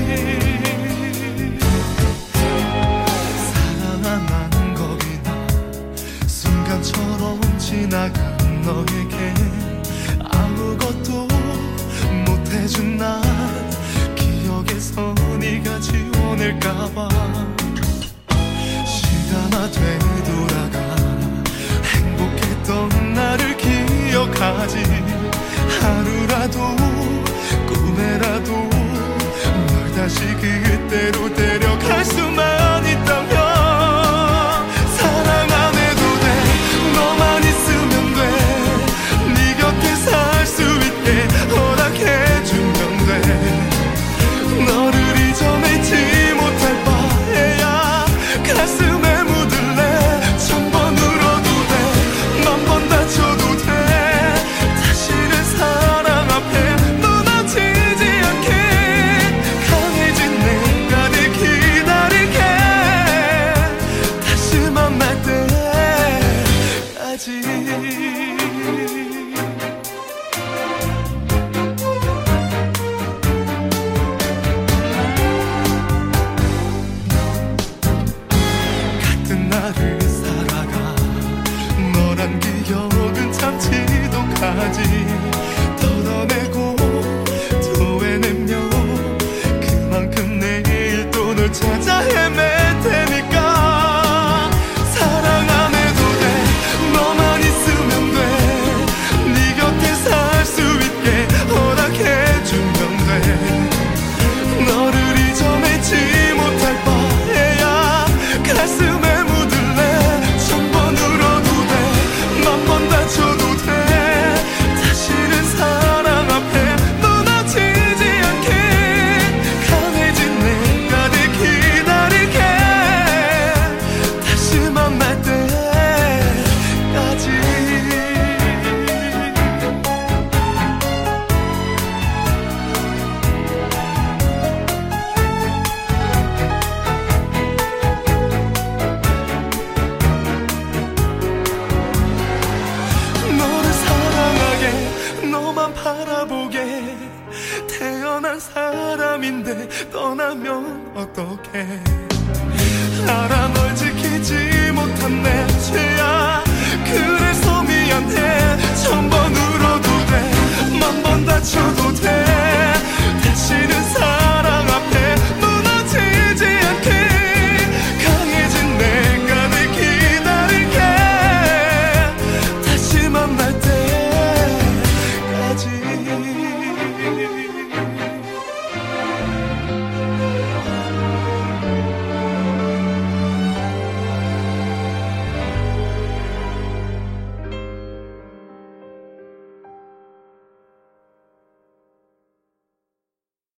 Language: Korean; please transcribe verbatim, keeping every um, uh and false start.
사랑한 겁이나 순간처럼 지나간 너에게 아무것도 못해준 난 기억에서 네가 지워낼까봐 시간아 되돌아가 행복했던 나를 기억하지 하루라도 꿈에라도 널 다시 그때로 데려갈 수만 있다면 사랑 안 해도 돼 너만 있으면 돼 네 곁에 살 수 있게 허락해주면 돼 너를 잊어내지 못할 바에야 가슴에 묻을래 천 번 울어도 돼 만 번 다쳐도 돼 다시는 사랑 앞에 무너지지 않게 강해진 내가 늘 기다릴게 다시 만날 때까지 같은 나를 살아가 너란 기억은 참 지독하지 걷어내고 토해내며 그만큼 내일 또 널 찾아 헤맬 테니까 사랑 안 해도 돼 너만 있으면 돼 네 곁에 살 수 있게 허락해주면 돼 너를 잊어내지 못할 바에야 가슴에 묻을래 천 번 울어도 돼 만 번 다쳐도 돼 다시는 사랑 앞에 무너지지 않게 강해진 내가 늘 기다릴게 다시 만날 때까지 너를 사랑하게 너만 바라보게 태어난 사람인데 떠나면 어떡해 알아 널 지키지 못한 내 죄야 그래